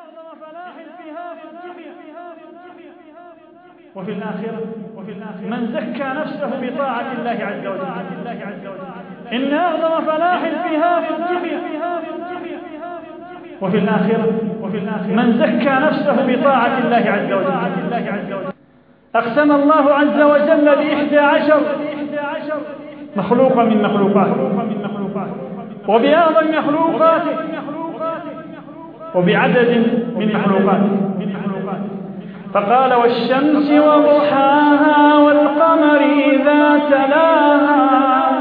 وفي الآخرة من زكى نفسه بطاعة الله عز وجل. إن أعظم فلاح فيها في الدنيا وفي الآخرة من زكى نفسه بطاعة الله عز وجل. أقسم الله عز وجل ب11 مخلوقا من مخلوقاته، وبأعظم مخلوقاته، وبعدد من مخلوقاته. فقال: والشمس وضحاها والقمر إذا تلاها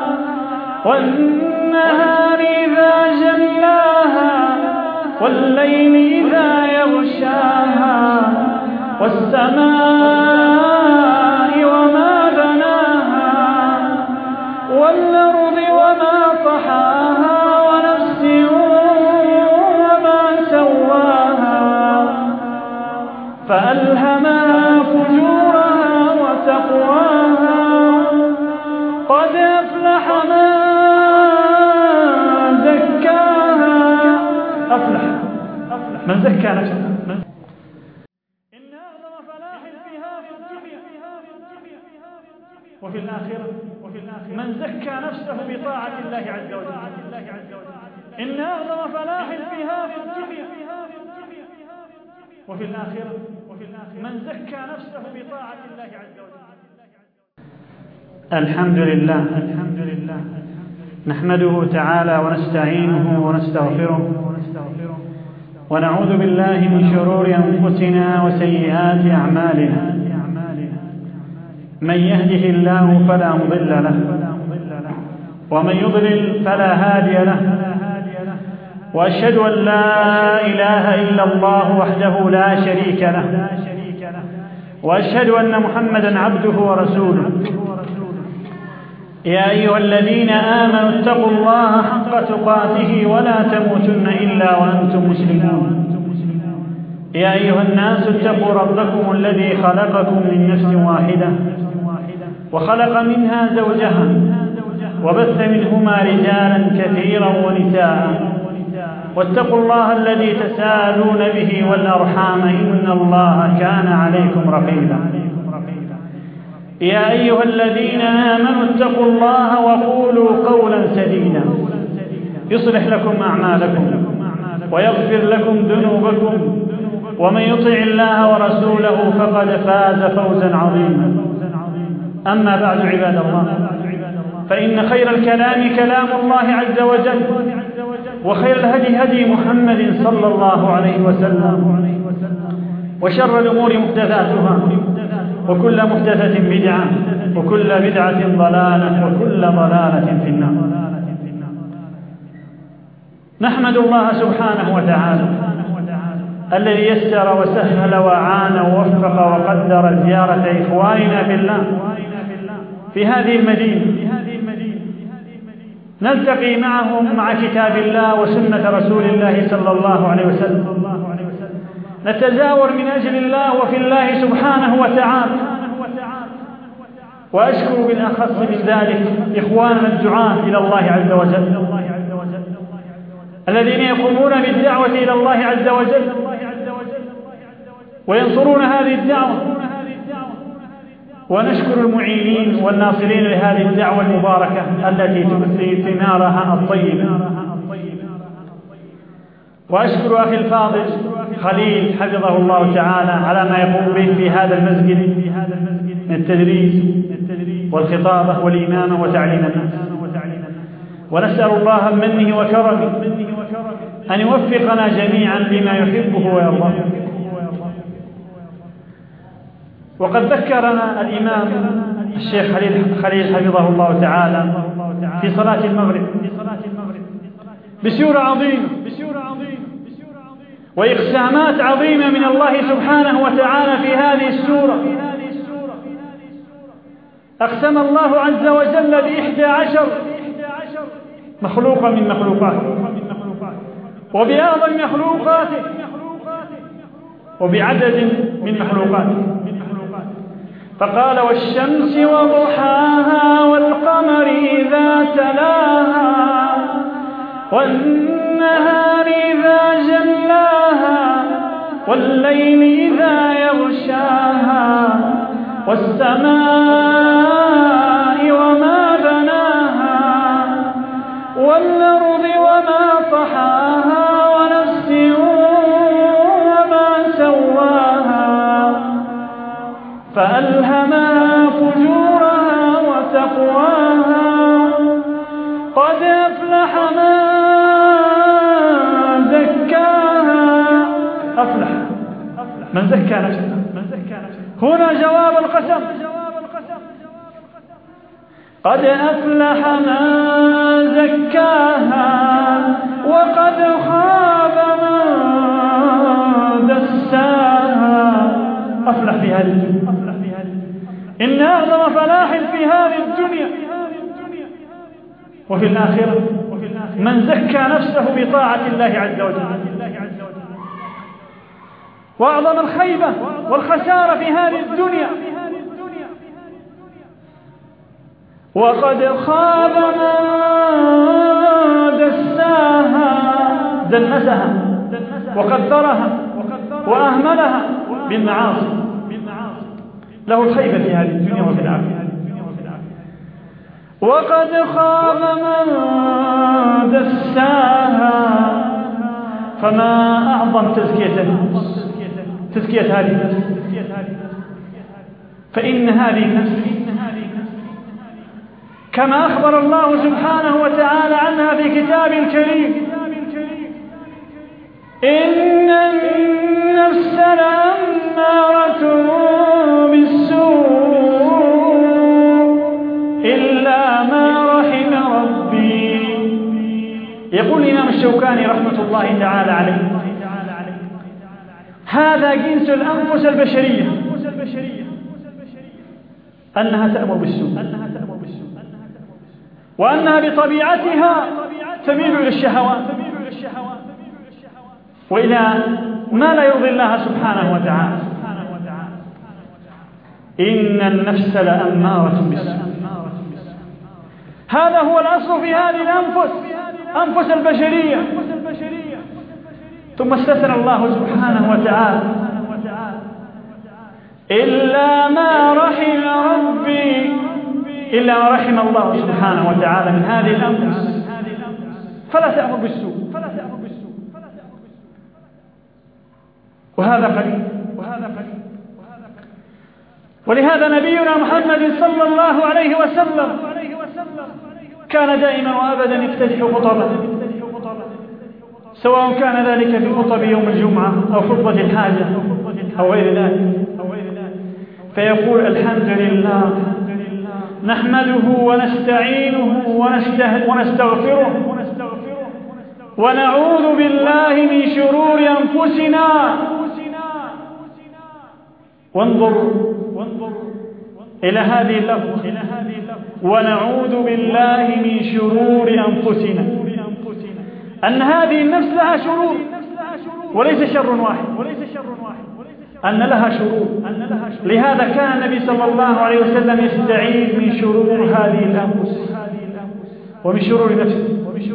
والنهار إذا جلاها والليل إذا يغشاها والسماء وما بناها والأرض وما طحاها ونفس وما سواها فألهمها فجورها وتقواها قد أفلح من زكاها. أفلح من زكى نفسه. إن أعظم فلاح فيها في الدنيا وفي الآخرة من زكى نفسه بطاعة الله عز وجل. إن أعظم فلاح فيها في الدنيا وفي الآخرة من زكى نفسه بطاعة الله عز وجل. الحمد لله نحمده تعالى ونستعينه ونستغفره ونعوذ بالله من شرور أنفسنا وسيئات أعمالنا. من يهده الله فلا مضل له ومن يضلل فلا هادي له، وأشهد أن لا إله إلا الله وحده لا شريك له، وأشهد أن محمدا عبده ورسوله. يا أيها الذين آمنوا اتقوا الله حق تقاته ولا تموتن إلا وأنتم مسلمون. يا أيها الناس اتقوا ربكم الذي خلقكم من نفس واحدة وخلق منها زوجها وبث منهما رجالا كثيرا ونساء، واتقوا الله الذي تساءلون به والأرحام إن الله كان عليكم رقيبا. يا أيها الذين آمنوا اتقوا الله وقولوا قولا سديدا يصلح لكم أعمالكم ويغفر لكم ذنوبكم، ومن يطع الله ورسوله فقد فاز فوزا عظيما. أما بعد عباد الله، فإن خير الكلام كلام الله عز وجل، وخير الهدي هدي محمد صلى الله عليه وسلم، وشر الأمور محدثاتها، وكل محدثة بدعة، وكل بدعة ضلالة، وكل ضلالة في النار. نحمد الله سبحانه وتعالى الذي يسر وسهل وعان ووفق وقدر زيارة إخواننا في الله في هذه المدينة، نلتقي معهم مع كتاب الله وسنة رسول الله صلى الله عليه وسلم، نتزاور من أجل الله وفي الله سبحانه وتعالى. وأشكر بالأخص من ذلك إخواننا الدعاة إلى الله عز وجل الذين يقومون بالدعوة إلى الله عز وجل وينصرون هذه الدعوة، ونشكر المعينين والناصرين لهذه الدعوة المباركة التي تؤتي ثمارها الطيبة. وأشكر أخي الفاضل خليل حفظه الله تعالى على ما يقوم به في هذا المسجد من التدريس والخطابة والإمامة وتعليم الناس، ونسأل الله بمنه وكرمه أن يوفقنا جميعا لما يحبه ويرضاه. وقد ذكرنا الإمام الشيخ خليل حفظه الله تعالى في صلاة المغرب بسورة عظيمة وإقسامات عظيمة من الله سبحانه وتعالى في هذه السورة. أقسم الله عز وجل ب11 مخلوقا من مخلوقاته، وبأعظم مخلوقاته، وبعدد من مخلوقاته. فقال: والشمس وضحاها والقمر إذا تلاها والنهار إذا جلاها والليل إذا يغشاها والسماء وما بناها والأرض وما طحاها ونفس وما سواها فألهمها فجورها وتقواها قد أفلح من زكى نفسه. هنا جواب القسم. قد أفلح من زكاها وقد خاب من دساها. أفلح في هذه الدنيا. إن أعظم فلاح في هذه الدنيا وفي الآخرة من زكى نفسه بطاعة الله عز وجل. وأعظم الخيبة والخسارة في هذه الدنيا وقد خاب من دساها دنسها وقدرها وأهملها بالمعاصي. له الخيبة في هذه الدنيا وفي الآخرة. وقد خاب من دساها. فما أعظم تزكية النفس، تزكية هذه النفس، فإن هذه النفس كما أخبر الله سبحانه وتعالى عنها في كتاب الكريم إن النفس لأمارة بالسوء إلا ما رحم ربي. يقول الإمام الشوكاني رحمة الله تعالى عليه هذا جنس الأنفس البشرية أنها تأمر بالسوء وأنها بطبيعتها تميل إلى الشهوات وإلى ما لا يرضي الله سبحانه وتعالى. إن النفس لأمارة بالسوء. هذا هو الأصل في هذه الأنفس، أنفس البشرية. ثم استثنى الله سبحانه وتعالى إلا ما رحم ربي، إلا ما رحم الله سبحانه وتعالى من هذه الأنفس فلا تأمر بالسوء. وهذا قليل. ولهذا نبينا محمد صلى الله عليه وسلم كان دائما وأبدا يفتتح خطبه، سواء كان ذلك في خطب يوم الجمعة أو خطبة الحاجة أو غير ذلك، فيقول الحمد لله نحمده ونستعينه ونستغفره ونعوذ بالله من شرور أنفسنا. وانظر إلى هذه اللفظة ونعوذ بالله من شرور أنفسنا، أن هذه النفس لها شرور وليس شر واحد، أن لها شرور. لهذا كان النبي صلى الله عليه وسلم يستعيذ من شرور هذه الأنفس ومن شرور نفسه.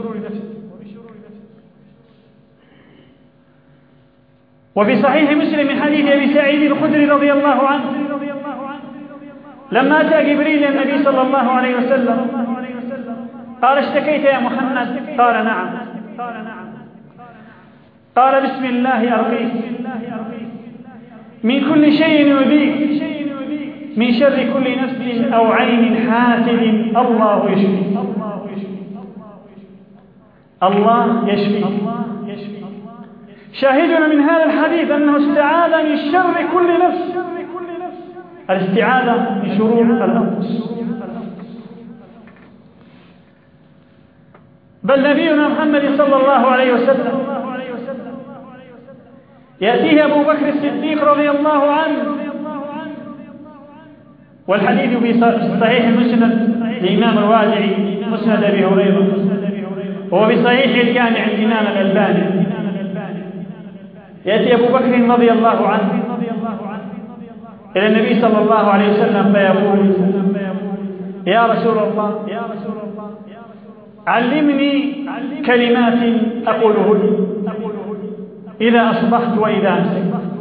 وفي صحيح مسلم من حديث أبي سعيد الخدري رضي الله عنه لما أتى جبريل النبي صلى الله عليه وسلم قال اشتكيت يا محمد؟ قال نعم. قال بسم الله أرقيك من كل شيء يؤذيك، من شر كل نفس أو عين حاسد الله يشفي. الله يشفي. شاهدنا من هذا الحديث أنه استعاذ من شر كل نفس، الاستعاذة من شرور الأنفس. بل نبينا محمد صلى الله عليه وسلم يأتيه أبو بكر الصديق رضي الله عنه، والحديث في صحيح مسند الإمام الوازعي مسند أبي هريرة، وهو في صحيح الجامع الإمام الألباني. يأتي أبو بكر رضي الله عنه إلى النبي صلى الله عليه وسلم فيقول يا رسول الله علمني كلمات أقولهن إذا أصبحت وإذا أمسيت.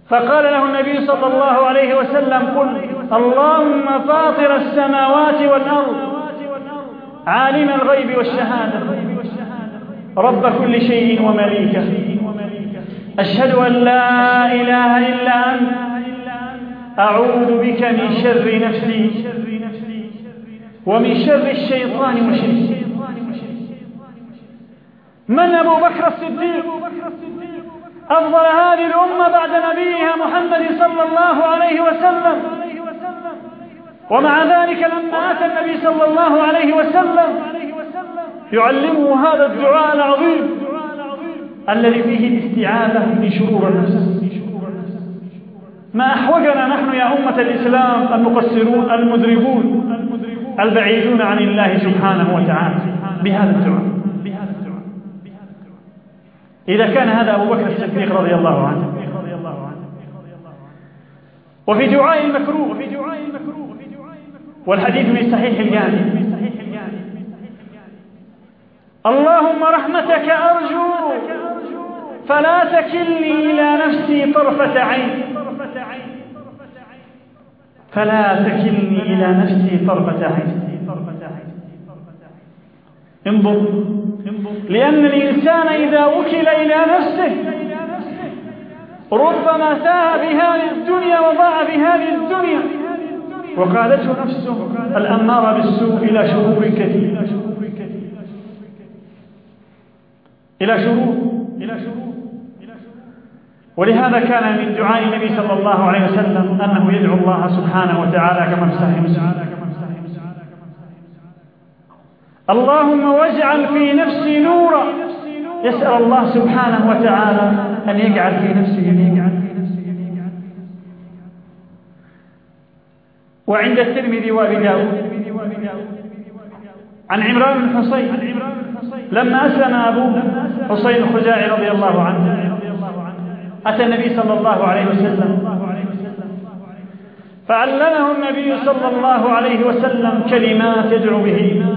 فقال له النبي صلى الله عليه وسلم: قل اللهم فاطر السماوات والأرض عالم الغيب والشهادة رب كل شيء ومليكه، أشهد أن لا إله إلا أنت، أعوذ بك من شر نفسي ومن شر الشيطان وشركه. من أبو بكر الصديق أفضل هذه الأمة بعد نبيها محمد صلى الله عليه وسلم، ومع ذلك لما أتى النبي صلى الله عليه وسلم يعلمه هذا الدعاء العظيم الذي فيه الاستعاذة من شرور النفس. ما أحوجنا نحن يا أمة الإسلام المقصرون المذنبون البعيدون عن الله سبحانه وتعالى بهذا الدعاء. إذا كان هذا أبو بكر الصديق رضي الله عنه. وفي دعاء المكروه، والحديث من صحيح الجامع: اللهم رحمتك أرجو فلا تكلني إلى نفسي طرفة عين، فلا تكلني إلى نفسي طرفة عين. انظر، لأن الإنسان إذا وكل إلى نفسه ربما ساء بهذه الدنيا وضاع بهذه الدنيا، وقالته نفسه الأمارة بالسوء إلى شرور كثير، إلى شرور. ولهذا كان من دعاء النبي صلى الله عليه وسلم أنه يدعو الله سبحانه وتعالى كما في صحيح مسلم: اللهم واجعل في نفسي نورا. يسأل الله سبحانه وتعالى أن يجعل في نفسه نورا. وعند الترمذي وابي داود عن عمران بن حصين لما أسلم أبوه حصين الخزاعي رضي الله عنه أتى النبي صلى الله عليه وسلم فعلمه النبي صلى الله عليه وسلم كلمات يدعو به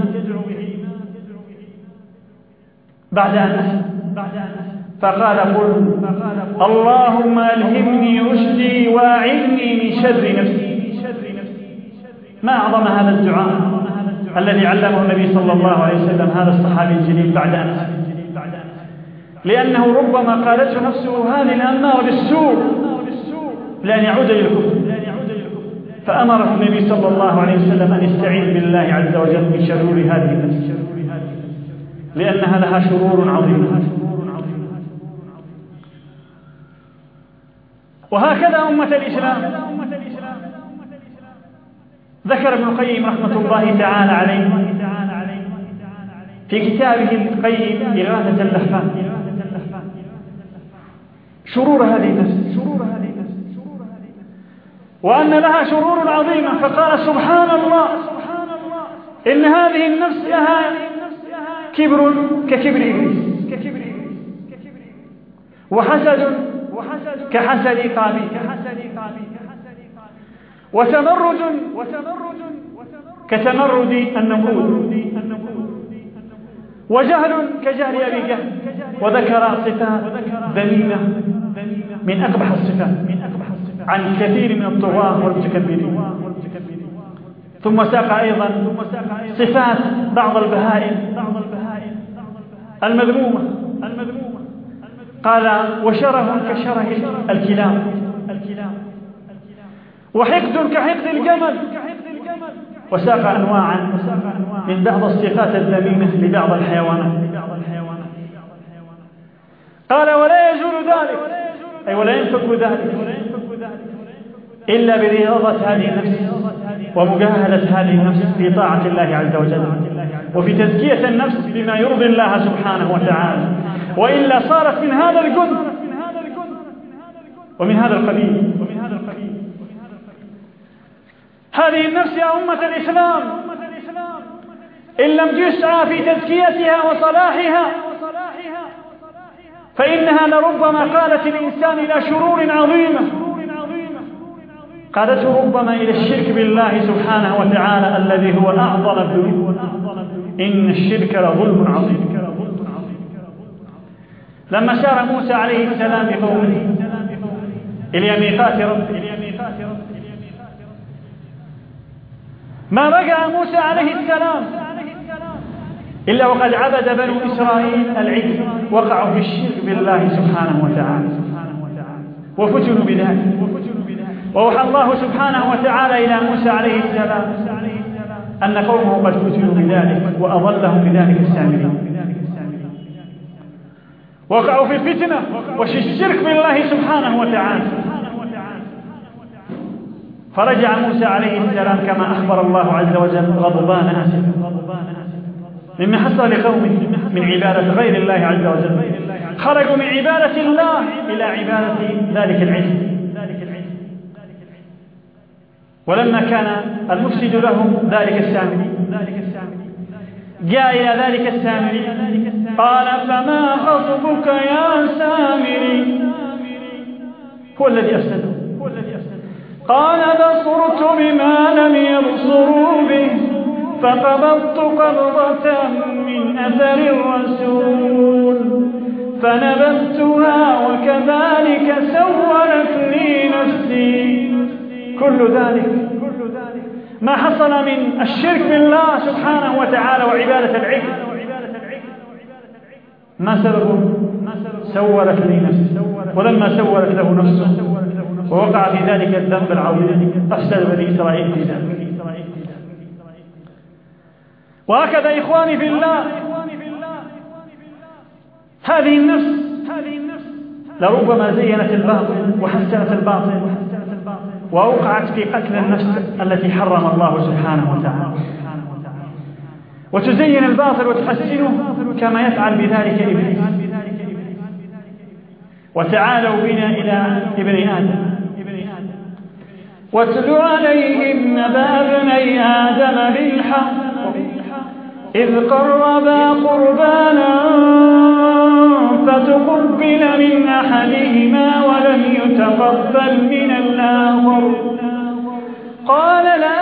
بعد أن أسلم، فقال: قل اللهم ألهمني رشدي وأعذني من شر نفسي. ما أعظم هذا الدعاء الذي علمه النبي صلى الله عليه وسلم هذا الصحابي الجليل بعد أن أسلم، لأنه ربما قالته نفسه هذه الأمارة بالسوء لأن يعود إلى الكفر، فأمره النبي صلى الله عليه وسلم أن يستعين بالله عز وجل من شرور هذه النفس، لأنها لها شرور عظيمة. وهكذا أمة الإسلام ذكر ابن القيم رحمة الله تعالى عليه في كتابه القيم إغاثة اللهفان شرور هذه النفس، وأن لها شرور عظيمة. فقال: سبحان الله، إن هذه النفس لها كبر ككبر إبليس، وحسد كحسد قابيل، وتمرد كتمرد النمرود، وجهل كجهل أبي جهل. وذكر صفات ذميمة من أقبح الصفات عن كثير من الطغاة والمتكبرين. ثم ساق أيضا صفات بعض البهائم المذمومة، قال: وشره كشره الكلاب، وحقد كحقد الجمل. وساق أنواعا من بعض الصفات الذميمة لبعض الحيوانات. قال: ولا يزول ذلك، أي ولا ينفك ذلك إلا برياضة هذه النفس ومجاهدة هذه النفس في طاعة الله عز وجل، وفي تزكية النفس بما يرضي الله سبحانه وتعالى، وإلا صارت من هذا الجند ومن هذا القبيل. هذه النفس يا أمة الإسلام إن لم يسعى في تزكيتها وصلاحها فإنها لربما قادت الإنسان إلى شرور عظيمة، قادته ربما إلى الشرك بالله سبحانه وتعالى الذي هو أعظم الذنوب. إن الشرك لظلم عظيم. لما سار موسى عليه السلام بقومه إلى ميقات ربه. ما بقى موسى عليه السلام إلا وقد عبد بنو إسرائيل العجل، وقعوا في الشرك بالله سبحانه وتعالى وفتنوا بذلك. وأوحى الله سبحانه وتعالى إلى موسى عليه السلام أن قومه قد فتنوا بذلك وأضلهم بذلك السامرين، وقعوا في الفتنة وفي الشرك بالله سبحانه وتعالى. فرجع موسى عليه السلام كما أخبر الله عز وجل غضبان آسفا مما حصل لقومه من عبادة غير الله عز وجل. خرجوا من عبادة الله إلى عبادة ذلك العجل. ولما كان المفسد لهم ذلك السامري جاء إلى ذلك السامري قال: فما خطبك يا سامري؟ هو الذي أفسده. قال: بصرت بما لم يبصروا به فقبضت قبضة من أثر الرسول فنبذتها وكذلك سولت لي نفسي. كل ذلك ما حصل من الشرك بالله سبحانه وتعالى وعبادة العجل ما سببه؟ سولت لي نفسي. ولما سولت له نفسه ووقع في ذلك الذنب العظيم أفسد بني إسرائيل في ذلك. وهكذا إخواني في الله، هذه النفس لربما زينت الباطل وحسنت الباطل وأوقعت في قتل النفس التي حرم الله سبحانه وتعالى، وتزين الباطل وتحسنه كما يفعل بذلك إبليس. وتعالوا بنا إلى ابن آدم. واتل عليهم نبأ ابني آدم بالحق إذ قربا قربانا فتقبل من أحدهما ولم يتقبل من الآخر قال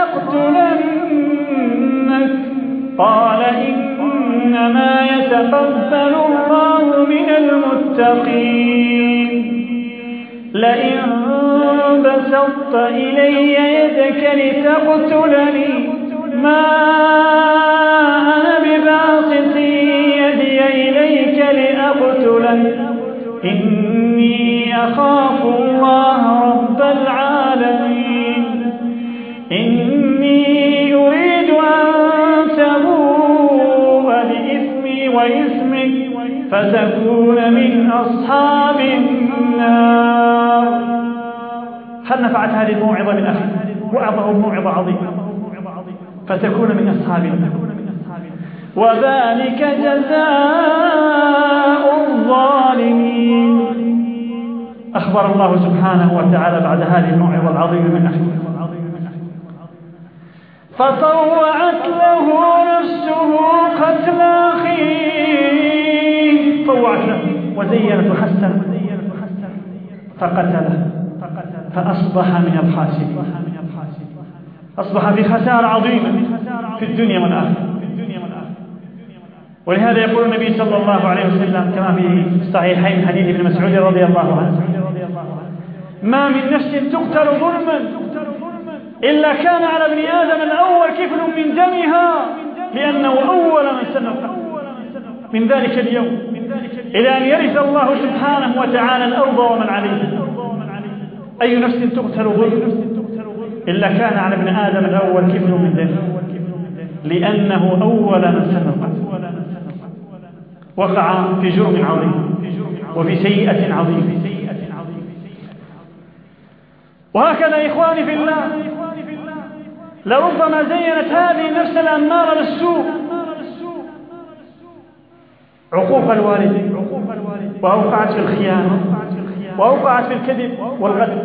لأقتلنك قال إنما يتقبل الله من المتقين لئن بسطت إلي يدك لتقتلني ما أنا بباسط يدي إليك لأقتلك إني أخاف الله رب العالمين إني أريد أن تبوء بإثمي وإثمك فتكون من أصحاب النار. هل نفعت هذه الموعظة من أخي؟ وأعطاه موعظة عظيمة فتكون من أصحاب النار، وذلك جزاء الظالمين. أخبر الله سبحانه وتعالى بعد هذه الموعظة العظيمة من أخي فطوعت له نفسه قتل أخيه، طوعت له وزينت وحسنت فقتله فأصبح من الخاسرين، أصبح بخسارة عظيمة في الدنيا والآخرة. ولهذا يقول النبي صلى الله عليه وسلم كما في الصحيحين حديث ابن مسعود رضي الله عنه: ما من نفس تقتل ظلما إلا كان على ابن آدم الأول كفل من دمها لأنه أول من سن القتل من ذلك اليوم إلى أن يرث الله سبحانه وتعالى الأرض ومن عليها. أي نفس تقتل ظلما إلا كان على ابن آدم الأول كفل من دمه لأنه أول من سن القتل، وقع في جرم عظيم وفي سيئة عظيمة. وهكذا إخواني في الله لربما زينت هذه النفس الأمارة بالسوء عقوق الوالدين، وأوقعت في الخيانة، وأوقعت في الكذب والغدر.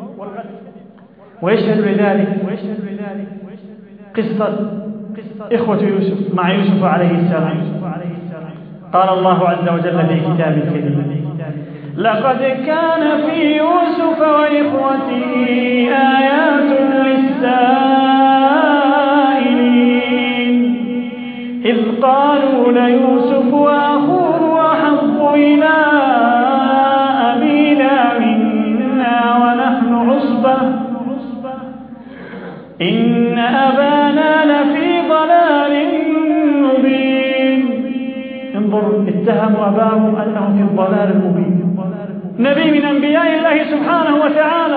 ويشهد لذلك قصة إخوة يوسف مع يوسف عليه السلام. قال الله عز وجل في كتابه الكريم: لقد كان في يوسف وإخوته آيات للسائلين إذ قالوا ليوسف وأخوه أحب إلى أبينا منا ظنوا أباهم أنه في الضلال المبين. نبي من أنبياء الله سبحانه وتعالى،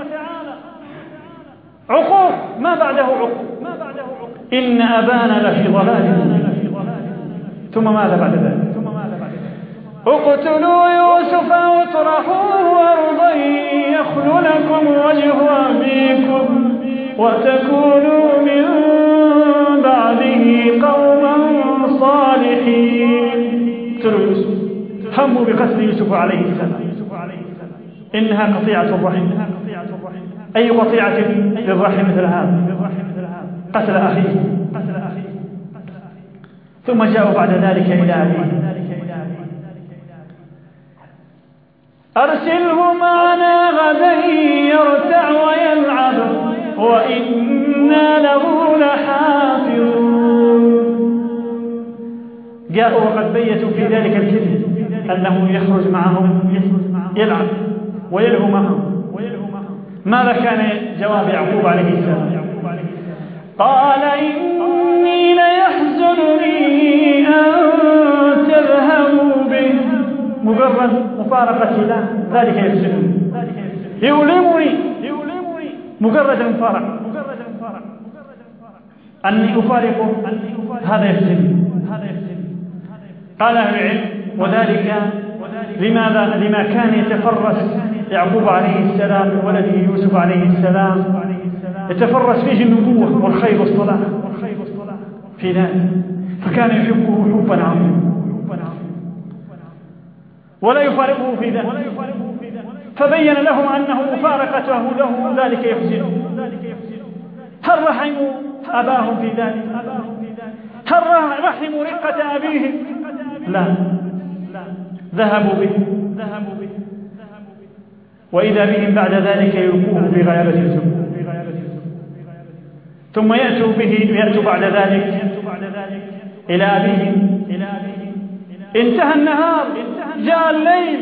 عقوق ما بعده عقوق. إن أبانا لفي ضلال مبين. ثم ماذا بعد ذلك؟ اقتلوا يوسف واطرحوه أرضا يخل لكم وجه أبيكم وتكونوا من بعده قوما صالحين. اقتلوا يوسف، هموا بقتل يوسف عليه السلام. إنها قطيعة الرحم. أي قطيعة للرحم مثل هذا؟ قتل أخيه. ثم جاءوا بعد ذلك إلى أبيه، أرسله معنا غدا يرتع ويلعب وإنا له لحافظون. جاءوا وقد بيتوا في ذلك الكذب أنه يخرج معهم يلعب ويلهو معهم. ماذا كان جواب يعقوب عليه السلام؟ قال إني ليحزنني أن تذهبوا به. مجرد مفارقة له ذلك يحزنني، يؤلمني، مجرد مفارقة أني أفارقه هذا يحزنني. قال أهل العلم وذلك لماذا؟ لما كان يتفرس يعقوب عليه السلام بولده يوسف عليه السلام، يتفرس فيه النبوة والخير والصلاح في ذلك، فكان يحبه حبا عظيما ولا يفارقه في ذلك. فبين لهم أنه مفارقته له ذلك يحزنه. هل رحموا أباهم في ذلك؟ هل رحموا رقة أبيهم؟ لا، ذهبوا به وإذا بهم بعد ذلك يلقوه في غيابة الجب. ثم يأتوا بعد ذلك إلى أبيهم. انتهى النهار، جاء الليل،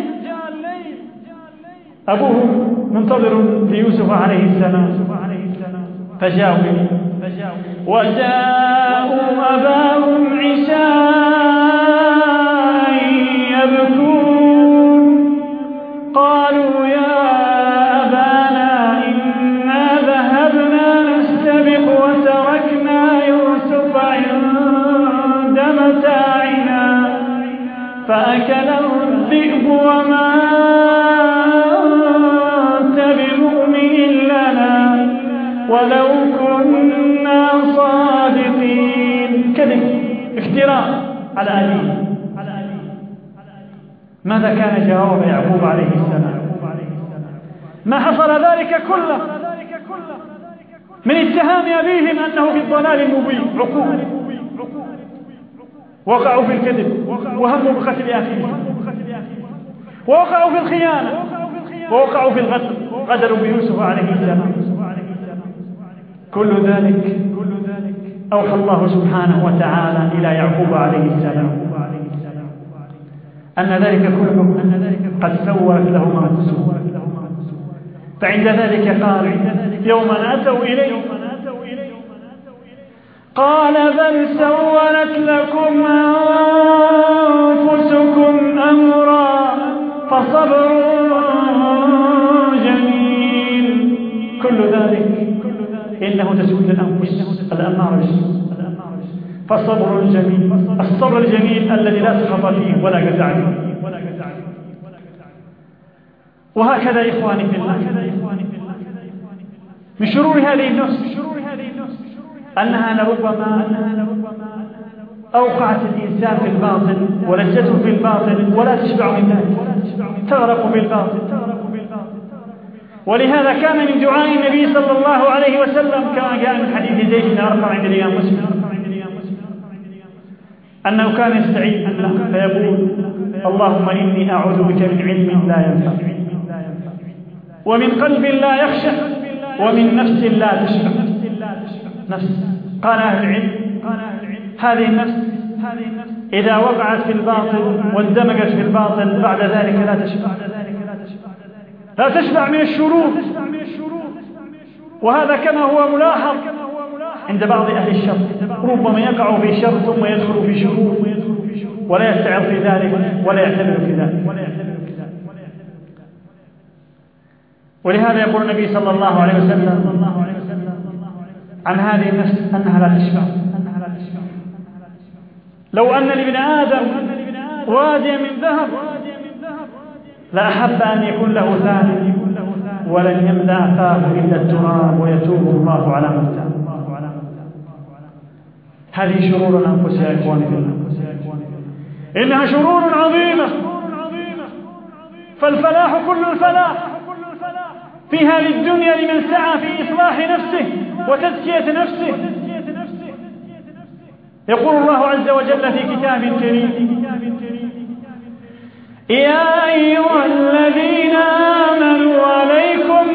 أبوه منتظر ليوسف عليه السلام، فجاءوا به وجاءوا أباهم عشاء يبكون. قالوا يا أبانا إنا ذهبنا نستبق وتركنا يوسف عند متاعنا فأكله الذئب وما أنت بمؤمن لنا ولو كنا صادقين. كذب، افتراء على أبيه. ماذا كان جواب يعقوب عليه السلام؟ ما حصل ذلك كله من اتهام أبيهم أنه في الضلال المبين. عقوبة، وقعوا في الكذب وهموا بقتل أخيه، ووقعوا في الخيانة، ووقعوا في الغدر، غدروا بيوسف عليه السلام. كل ذلك أوحى الله سبحانه وتعالى إلى يعقوب عليه السلام أن ذلك كله قد سولت لهم أنفسهم. فعند ذلك قال يوم أتوا إليه قال بل سولت لكم أنفسكم أمرا فصبر جميل. كل ذلك إنه تسويل الأنفس الأمارة بالسوء. فصبر جميل، الصبر الجميل الذي لا سخط فيه ولا جزع فيه. وهكذا إخواني في الله، من شرور هذه النفس أنها لربما أوقعت الإنسان في الباطل ولجته في الباطل ولا تشبع من ذلك، تغرق بالباطل. ولهذا كان من دعاء النبي صلى الله عليه وسلم كما جاء من حديث زيد بن أرقم عند الإمام مسلم أنه كان يستعيذ بالله فيقول اللهم إني أعوذ بك من علم لا ينفع ومن قلب لا يخشع ومن نفس لا تشبع. نفس، قال أهل العلم هذه النفس إذا وقعت في الباطل واندمجت في الباطل بعد ذلك لا تشبع من الشرور. وهذا كما هو ملاحظ عند بعض أهل الشر، ربما يقع في شر ثم يدخل في شرور ولا يستعر في ذلك ولا يعتبر في ذلك. ولهذا يقول النبي صلى الله عليه وسلم عن هذه النفس أنها لا تشبع. لو أن لابن آدم واديا من ذهب لأحب أن يكون له ثاني ولن يملأ فاه إلا التراب ويتوب الله على من تاب. هذه شرور الأنفس يا إخواني في الله، إنها شرور عظيمة. فالفلاح كل الفلاح في هذه الدنيا لمن سعى في إصلاح نفسه وتزكية نفسه. يقول الله عز وجل في كتاب كريم: يا أيها الذين آمنوا عليكم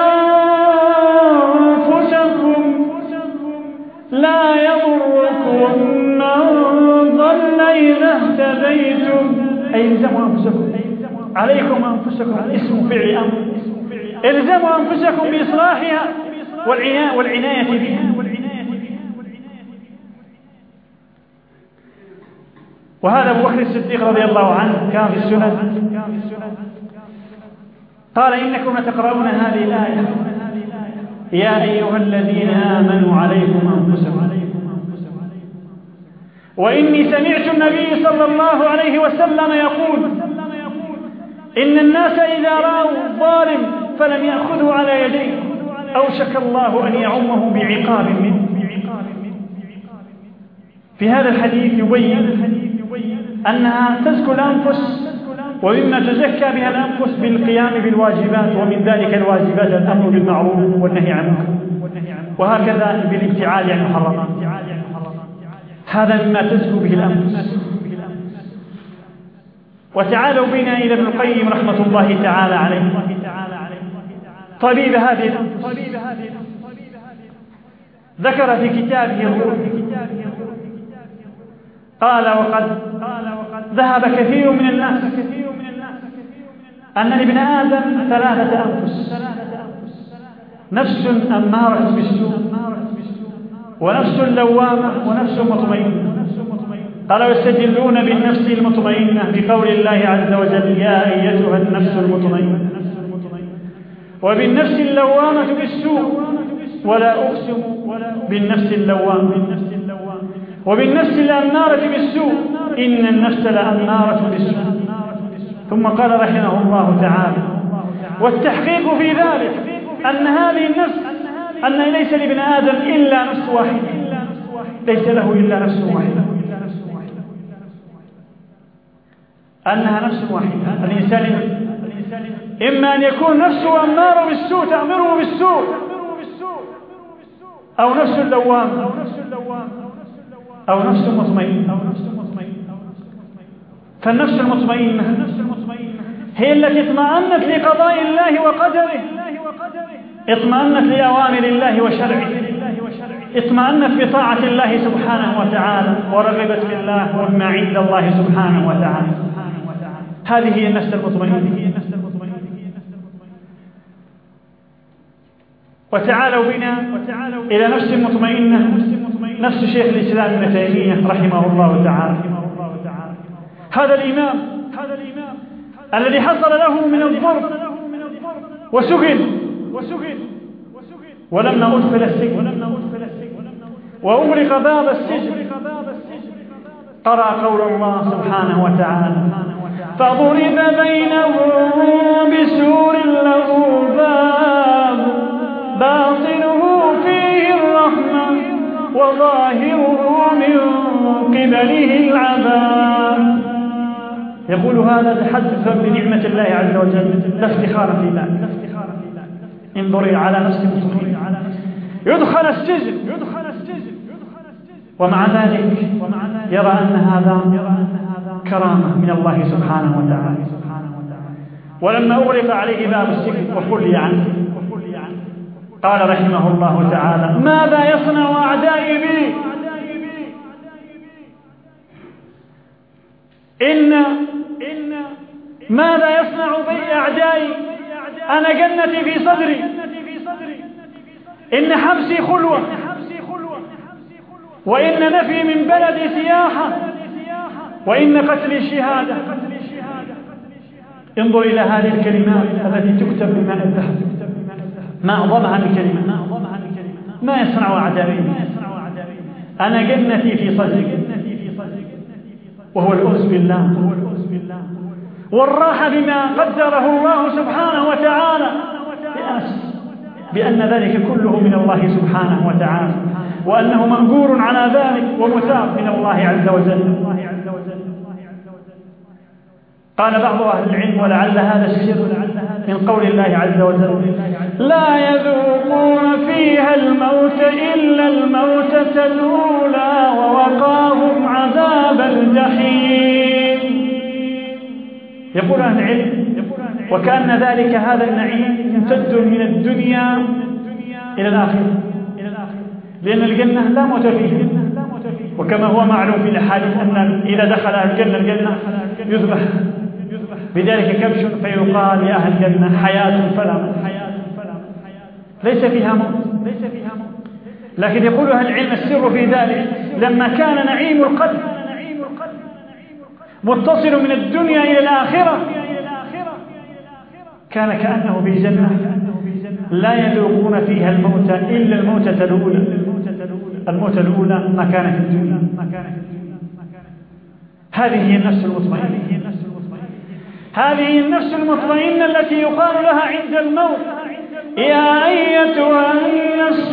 أنفسكم لا يضركم من ضل إذا اهتديتم. أي الزموا أنفسكم، عليكم أنفسكم اسم فعل أمر، الزموا أنفسكم بإصلاحها والعناية بها. وهذا أبو بكر الصديق رضي الله عنه كان في السنن قال: إنكم لتقرؤون هذه الآية: يا أيها الذين آمنوا عليكم أنفسكم. وإني سمعت النبي صلى الله عليه وسلم يقول: إن الناس إذا رأوا الظالم فلم يأخذوا على يديه أوشك الله أن يعمه بعقاب منه. في هذا الحديث يبين أنها تزكو الأنفس، ومما تزكى بها الأنفس بالقيام بالواجبات، ومن ذلك الواجبات الأمر بالمعروف والنهي عن المنكر، وهكذا بالابتعاد عن المحرمات. هذا مما تزكو به الأنفس. وتعالوا بنا إلى ابن القيم رحمة الله تعالى عليه، طبيب هذه الأنفس، ذكر في كتابه الروح قال: وقد ذهب كثير من الناس أن لابن آدم 3 أنفس: نفس أمارة بالسوء، ونفس لوامة، ونفس مطمئنة. قالوا: يستدلون بالنفس المطمئنة بقول الله عز وجل: يا أيتها النفس المطمئنة، وبالنفس اللوامة بالسوء، ولا أقسم بالنفس اللوامة، وبالنفس الأمارة بالسوء، إن النفس لأمارة بالسوء. ثم قال رحمه الله تعالى: والتحقيق في ذلك أن هذه النفس، أن ليس لابن آدم إلا نفس واحدة، ليس له إلا نفس واحدة، أنها نفس واحدة. الإنسان إما أن يكون نفسه أماره بالسوء تأمره بالسوء، أو نفس اللوام، أو نفس مطمئنة. فالنفس المطمئنة هي التي اطمأنت لقضاء الله وقدره، اطمأنت لأوامر الله وشرعه، اطمأنت بطاعة الله سبحانه وتعالى، ورغبت في الله وما عند الله سبحانه وتعالى. هذه هي النفس المطمئنة. وتعالوا بنا إلى نفس مطمئنة، نفس شيخ الإسلام ابن تيمية رحمه الله تعالى. هذا الإمام الذي حصل له من الضرب وسجن، ولما أدخل السجن وأغلق باب السجن قرأ قول الله سبحانه وتعالى: فضرب بينهم بسور له باب باطنه فيه الرحمة وظاهره من قبله العذاب. يقول هذا تحدثا بنعمة الله عز وجل، لا افتخارا في ذلك. انظري على نفس مطمئنة يدخل السجن، ومع ذلك يرى أن هذا كرامة من الله سبحانه وتعالى. ولما أغلق عليه باب السجن وخلي عنه قال رحمه الله تعالى: ماذا يصنع أعدائي بي؟ ماذا يصنع بي أعدائي؟ أنا جنتي في صدري، إن حبسي خلوة، وإن نفي من بلدي سياحة، وإن قتلي شهادة. انظر إلى هذه الكلمات التي تكتب بماء الذهب، ما أعظمها من كلمة. ما يصنع أعدائي؟ أنا جنتي في صدري، وهو الأنس بالله، والراحة بما قدره الله سبحانه وتعالى، بأن ذلك كله من الله سبحانه وتعالى، وأنه مأجور على ذلك ومثاب من الله عز وجل. قال بعض أهل العلم، ولعل هذا السر من قول الله عز وجل: لا يذوقون فيها الموت إلا الموتة الأولى ووقاهم عذاب الجحيم. يقول أهل العلم: وكأن ذلك هذا النعيم يمتد من الدنيا إلى الآخرة، لأن الجنة لا موت فيها، وكما هو معلوم في الأحاديث أن إذا دخل أهل الجنة يذبح بذلك كبش فيقال يا أهل الجنة حياة فلا موت، ليس فيها موت. لكن يقول أهل العلم السر في ذلك لما كان نعيم القلب متصل من الدنيا إلى الآخرة، كان كأنه في جنة لا يذوقون فيها الموت إلا الموتة الأولى. الموتة الأولى ما كان في الدنيا. هذه هي النفس المطمئنة، هذه النفس المطمئنة التي يقال لها عند الموت: يا أيتها النفس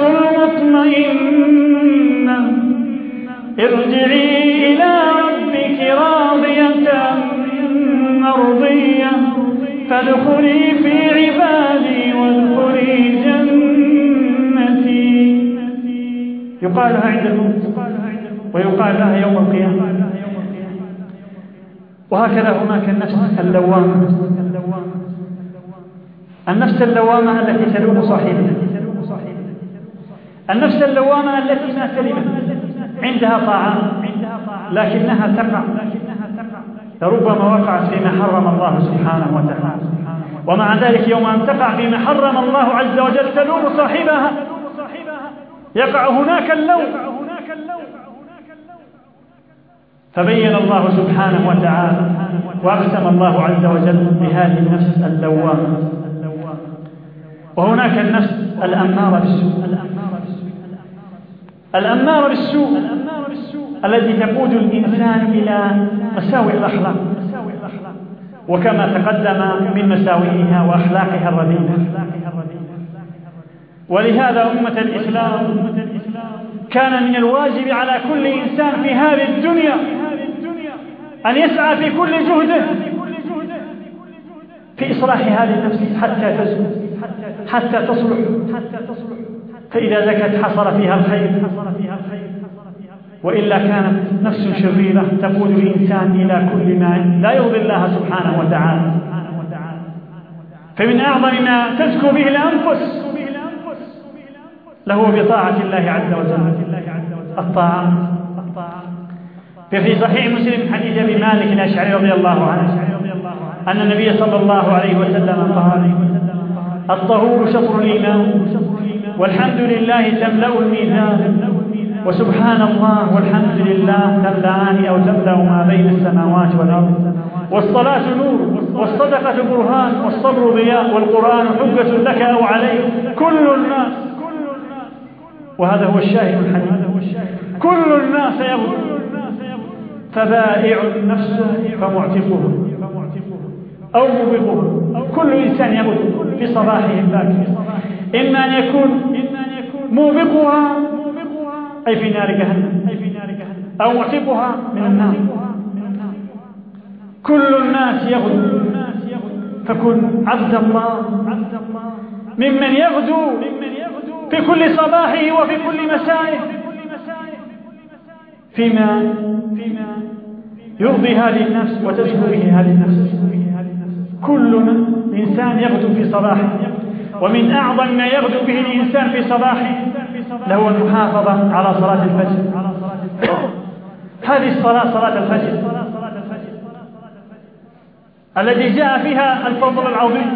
المطمئنة ارجعي إلى ربك راضية مرضية فادخلي في عبادي وادخلي جنتي. يقال لها عند الموت، ويقال لها يوم القيامة. وهكذا هناك النفس اللوامة، النفس اللوامة التي تلوم صاحبها، النفس اللوامة التي ما سلمت، عندها طاعات لكنها تقع، لربما وقعت فيما حرم الله سبحانه وتعالى، ومع ذلك يوم أن تقع فيما حرم الله عز وجل تلوم صاحبها، يقع هناك اللوم. فبين الله سبحانه وتعالى وأقسم الله عز وجل بهذه النفس اللوامة. وهناك النفس الأمارة بالسوء، الأمارة بالسوء التي تقود الإنسان إلى مساوئ الأخلاق، وكما تقدم من مساوئها وأخلاقها الرذيلة. ولهذا أمة الإسلام كان من الواجب على كل إنسان في هذه الدنيا أن يسعى في كل جهده في إصلاح هذه النفس حتى تزكو، حتى تصلح، فإذا زكت حصل فيها الخير، وإلا كانت نفس شريرة تقود الإنسان إلى كل ما لا يرضي الله سبحانه وتعالى. فمن أعظم ما تزكو به الأنفس له بطاعة الله عز وجل الطاعة. ففي صحيح مسلم حديث أبي مالك الأشعري رضي الله عنه أن النبي صلى الله عليه وسلم قال: الطهور شطر الإيمان، والحمد لله تملأ الميزان، وسبحان الله والحمد لله تملأان أو تملأ ما بين السماوات والأرض، والصلاة نور، والصدقة برهان، والصبر ضياء، والقرآن حجة لك أو عليك، كل الناس. وهذا هو الشاهد الحديث: كل الناس يغدو فبائع نفسه فمعتقه أو موبقه. كل إنسان يغدو في صباحه الباكر، إما أن يكون موبقها أي في نار جهنم، أو معتقها من النار. كل الناس يغدو، فكن عبد الله ممن يغدو في كل صباحه وفي كل مسائه فيما يرضي هذه النفس وتزكو به هذه النفس. كل إنسان يغدو في صباحه، ومن أعظم ما يغدو به الإنسان في صباحه له المحافظة على صلاة الفجر. هذه الصلاة صلاة الفجر التي جاء فيها الفضل العظيم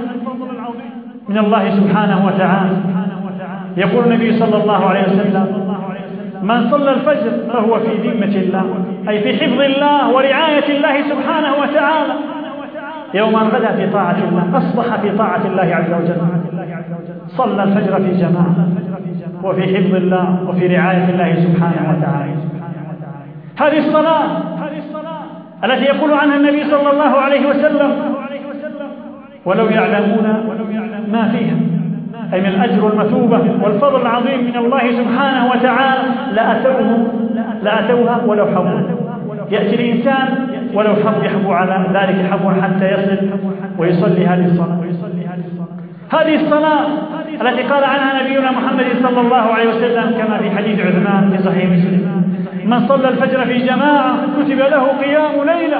من الله سبحانه وتعالى. يقول النبي صلى الله عليه وسلم: من صلى الفجر فهو في ذمة الله، أي في حفظ الله ورعاية الله سبحانه وتعالى. يوم أن غدا في طاعة الله، أصبح في طاعة الله عز وجل، صلى الفجر في جماعة وفي حفظ الله وفي رعاية الله سبحانه وتعالى. هذه الصلاة التي يقول عنها النبي صلى الله عليه وسلم: ولو يعلمون ما فيها، أي من الأجر والمثوبة والفضل العظيم من الله سبحانه وتعالى لأتوها ولو حبوا. يأتي الإنسان ولو يحبو على ذلك حبوا حتى يصل ويصلي هذه الصلاة. هذه الصلاة التي قال عنها نبينا محمد صلى الله عليه وسلم كما في حديث عثمان في صحيح مسلم: من صلى الفجر في جماعة كتب له قيام ليلة.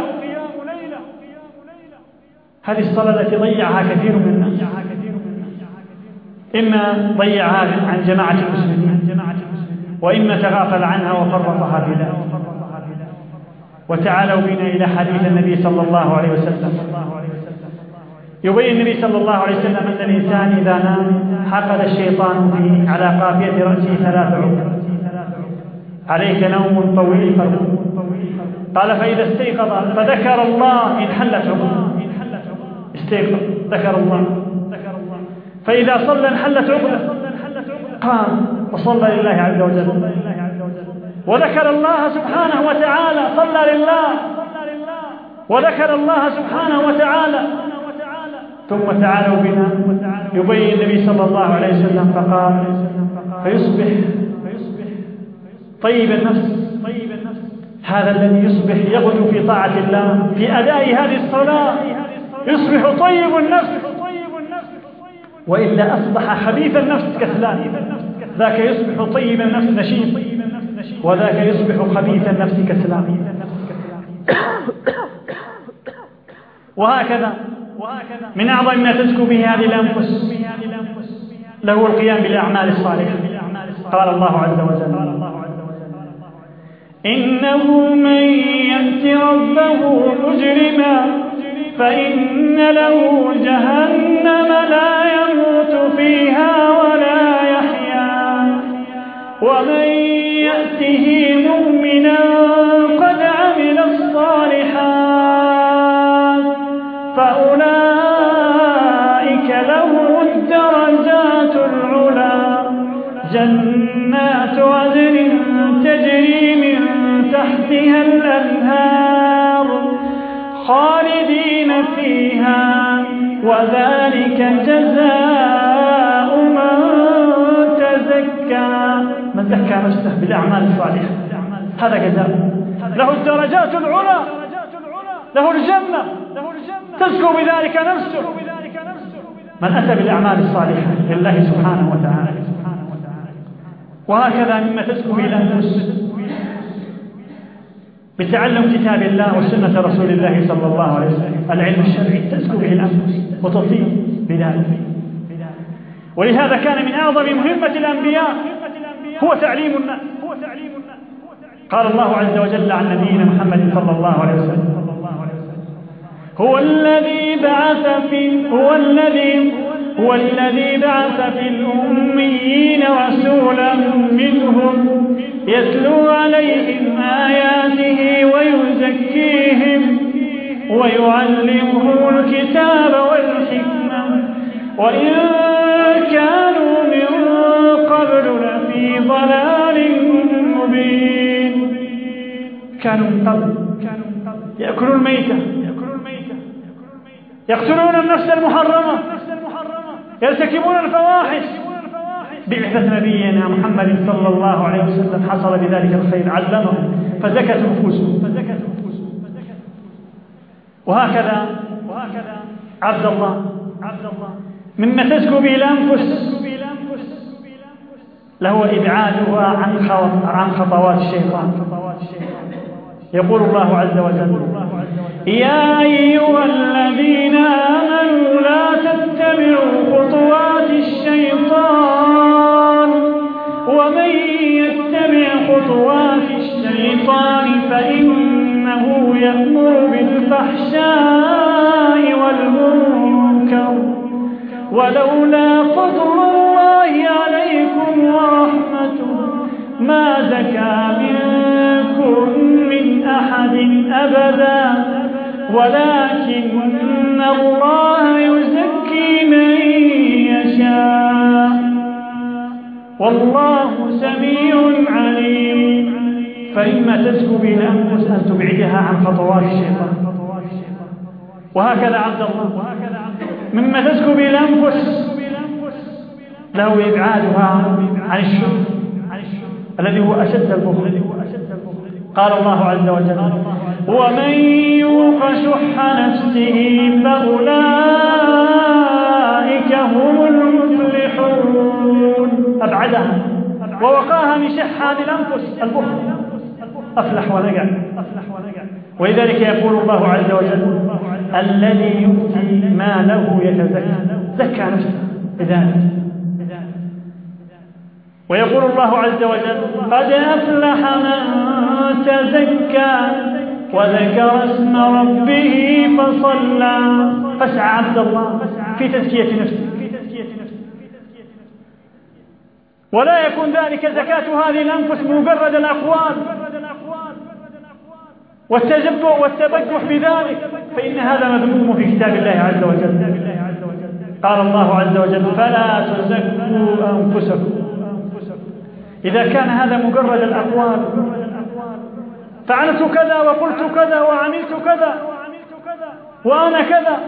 هذه الصلاة التي ضيعها كثير من الناس، إما ضيعها عن جماعة المسلمين، وإما تغافل عنها وفرطها في ذلك. وتعالوا بنا إلى حديث النبي صلى الله عليه وسلم. يبين النبي صلى الله عليه وسلم أن الإنسان إذا نام حقد الشيطان به على قافية رأسه 3 عقد: عليك نوم طويل فرقوب. قال: فإذا استيقظ فذكر الله انحلت عقده. استيقظ ذكر الله، فإذا صلى انحلت عقده، قام وصلى لله عز وجل وذكر الله سبحانه وتعالى، صلى لله وذكر الله سبحانه وتعالى. ثم تعالوا بنا، يبين النبي صلى الله عليه وسلم فقال: فيصبح طيب النفس. هذا الذي يصبح يغدو في طاعة الله في أداء هذه الصلاة يصبح طيب النفس، وإلا أصبح خبيث النفس كسلان. ذاك يصبح طيب النفس نشيط، وذاك يصبح خبيث النفس كسلان. وهكذا من أعظم ما تزكو به هذه الأنفس له القيام بالأعمال الصالحة. قال الله عز وجل: إنه من يأت ربه مجرما فإن له جهنم لا يموت فيها ولا يحيا، ومن يأته مؤمنا قد عمل الصالحات فأولئك لهم الدرجات العلى، جنات عدن تجري من تحتها الأنهار خالدين فيها، وذلك جزاء من تزكى. من زكى نفسه بالأعمال الصالحة هذا جزاء، له الدرجات العلى، له الجنة تزكو بذلك نفسه. من أتى بالأعمال الصالحة لله سبحانه وتعالى. وهكذا مما تزكو به الأنفس بتعلم كتاب الله وسنة رسول الله صلى الله عليه وسلم، العلم الشرعي تزكو به الأنفس وتطيب بذلك. ولهذا كان من أعظم مهمة الأنبياء هو تعليم الناس. قال الله عز وجل عن نبينا محمد صلى الله عليه وسلم: هو الذي بعث في الأميين رسولا منهم يتلو عليهم آياته ويزكيهم ويعلمهم الكتاب والحكمة وإن كانوا من قبل لفي ضلال مبين. كانوا من قبل يأكلون الميتة، يقتلون النفس المحرمة، يرتكبون الفواحش. بعثة نبينا محمد صلى الله عليه وسلم حصل بذلك الخير، علمهم فزكت نفوسهم. وهكذا عبد الله مما تزكو به الأنفس له إبعادها عن خطوات الشيطان. يقول الله عز وجل: يا أيها الذين آمنوا لا تتبعوا خطوات الشيطان ومن يتبع خطوات الشيطان فإنه يأمر بالفحشاء والمنكر ولولا فضل الله عليكم ورحمته ما زكى منكم من أحد أبدا ولكن الله يزكي من يشاء والله سميع عليم. فإما تزكو به الأنفس أن تبعدها عن خطوات الشيطان، وهكذا عبد الله مما تزكو به الأنفس له إبعادها عن الشرك الذي هو أشد البخل. قال الله عز وجل: ومن يوق شح نفسه فأولئك هم المفلحون. أبعدها ووقاها من شح هذه الأنفس البخل، أفلح ونجع. ولذلك يقول الله عز وجل: الذي يؤتي ماله يتزكى، زكى نفسه بذلك. ويقول الله عز وجل: قد أفلح من تزكى وذكر اسم ربه فصلى. فاسعى عبد الله في تزكية نفسه، ولا يكون ذلك زكاة هذه الأنفس مجرد الأقوال والتبجح بذلك، فإن هذا مذموم في كتاب الله عز وجل. قال الله عز وجل: فلا تزكوا أنفسكم. إذا كان هذا مجرد الأقوال، فعلت كذا وقلت كذا وعملت كذا وأنا كذا،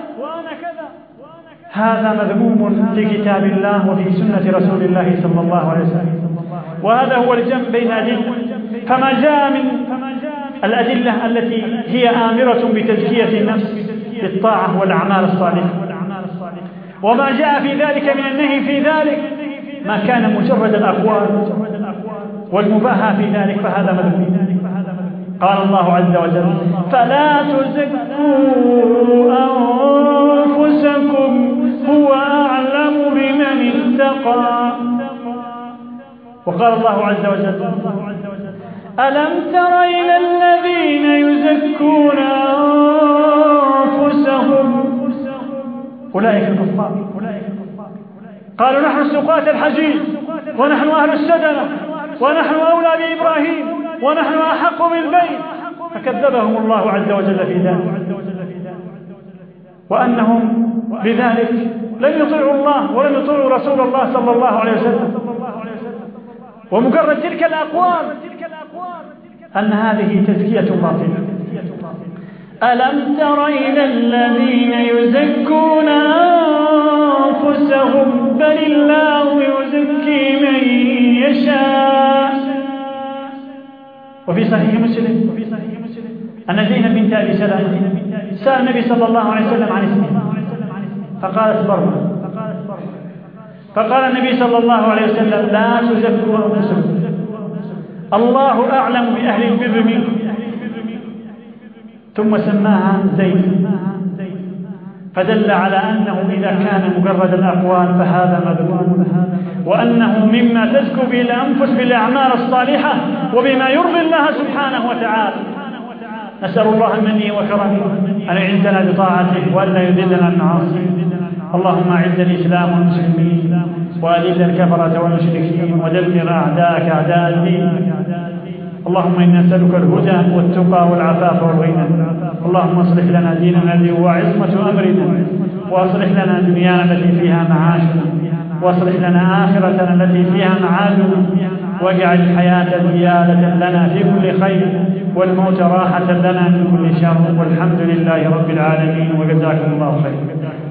هذا مذموم في كتاب الله وفي سنة رسول الله صلى الله عليه وسلم. وهذا هو الجمع بين أدلة. فما جاء من الأدلة التي هي آمرة بتزكية النفس بالطاعة والأعمال الصالحة، وما جاء في ذلك من النهي في ذلك ما كان مجرد الأقوال والمباهاة في ذلك، فهذا مذموم. قال الله عز وجل: فلا تزكوا أنفسكم هو أعلم بمن اتقى. وقال الله عز وجل: ألم تر إلى الذين يزكون أنفسهم أولئك الكفار. قالوا: نحن سقاة الحجيج ونحن أهل السدنة ونحن أولى بإبراهيم ونحن أحق بالبيت، فكذبهم الله عز وجل في ذلك، وأنهم بذلك لم يطيعوا الله ولم يطيعوا رسول الله صلى الله عليه وسلم. ومجرد تلك الأقوال أن هذه تزكية باطلة. ألم تر إلى الذين يزكون أنفسهم بل الله يزكي من يشاء. وفي صحيح مسلم أن زينب بنت أبي سلمة سأل النبي صلى الله عليه وسلم عن اسمه فقالت برمة، فقال النبي صلى الله عليه وسلم: لا تزكوا أنفسكم، الله أعلم بأهل البر منكم. ثم سماها زينب، فدل على أنه إذا كان مجرد الأقوال فهذا مذموم، وأنه مما تزكو به الأنفس بالأعمال الصالحة وبما يرضي الله سبحانه وتعالى. نسأل الله المني وكرمه أن يعزنا بطاعته وأن لا يذلنا بمعاصيه. اللهم أعز الإسلام والمسلمين وأذل الكفرة والمشركين ودمر أعداءك أعداء الدين. اللهم إنا نسألك الهدى والتقى والعفاف والغنى. اللهم اصلح لنا ديننا الذي هو عصمة أمرنا، واصلح لنا دنيانا التي فيها معاشنا، واصلح لنا آخرتنا التي فيها معادنا، واجعل الحياة زيادة لنا في كل خير والموت راحة لنا من كل شر، والحمد لله رب العالمين، وجزاكم الله خيرا.